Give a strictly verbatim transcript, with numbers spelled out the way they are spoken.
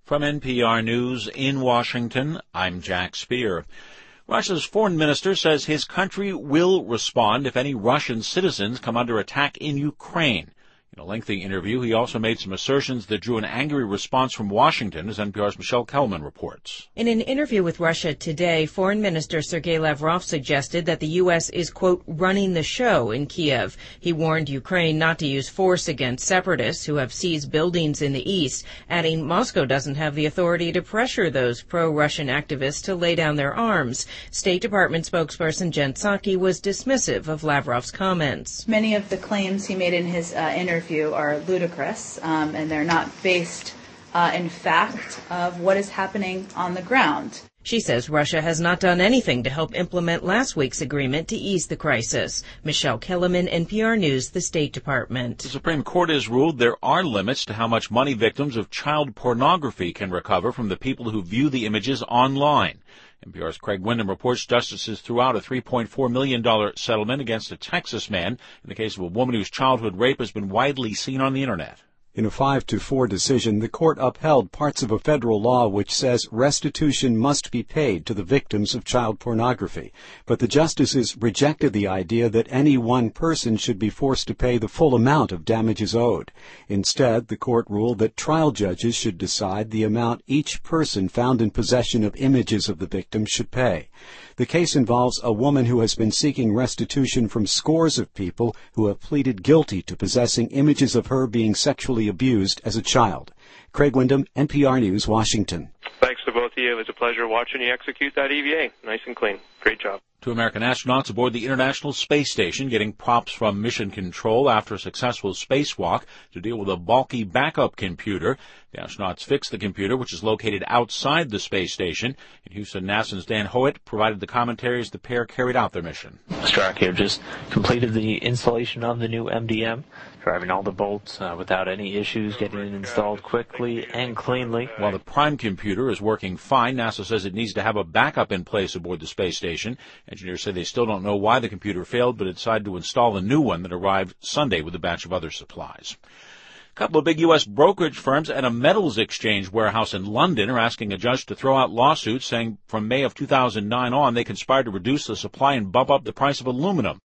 From N P R News in Washington, I'm Jack Speer. Russia's foreign minister says his country will respond if any Russian citizens come under attack in Ukraine. In a lengthy interview, he also made some assertions that drew an angry response from Washington, as N P R's Michelle Kellerman reports. In an interview with Russia Today, Foreign Minister Sergei Lavrov suggested that the U S is, quote, running the show in Kiev. He warned Ukraine not to use force against separatists who have seized buildings in the east, adding Moscow doesn't have the authority to pressure those pro-Russian activists to lay down their arms. State Department spokesperson Jen Psaki was dismissive of Lavrov's comments. Many of the claims he made in his uh, interview are ludicrous, um, and they're not based uh, in fact of what is happening on the ground. She says Russia has not done anything to help implement last week's agreement to ease the crisis. Michelle Kellerman, N P R News, the State Department. The Supreme Court has ruled there are limits to how much money victims of child pornography can recover from the people who view the images online. N P R's Craig Windham reports justices threw out a three point four million dollars settlement against a Texas man in the case of a woman whose childhood rape has been widely seen on the Internet. In a five to four decision, the court upheld parts of a federal law which says restitution must be paid to the victims of child pornography. But the justices rejected the idea that any one person should be forced to pay the full amount of damages owed. Instead, the court ruled that trial judges should decide the amount each person found in possession of images of the victim should pay. The case involves a woman who has been seeking restitution from scores of people who have pleaded guilty to possessing images of her being sexually abused as a child. Craig Windham, N P R News, Washington. Thanks to both of you. It was a pleasure watching you execute that E V A. Nice and clean. Great job. Two American astronauts aboard the International Space Station getting props from Mission Control after a successful spacewalk to deal with a bulky backup computer. The astronauts fixed the computer, which is located outside the space station. In Houston, NASA's Dan Howitt provided the commentary as the pair carried out their mission. Strack here just completed the installation of the new M D M, driving all the bolts uh, without any issues, getting it installed quickly and cleanly. While the prime computer is working fine, NASA says it needs to have a backup in place aboard the space station. Engineers say they still don't know why the computer failed, but decided to install a new one that arrived Sunday with a batch of other supplies. A couple of big U S brokerage firms and a metals exchange warehouse in London are asking a judge to throw out lawsuits saying from May of two thousand nine on they conspired to reduce the supply and bump up the price of aluminum.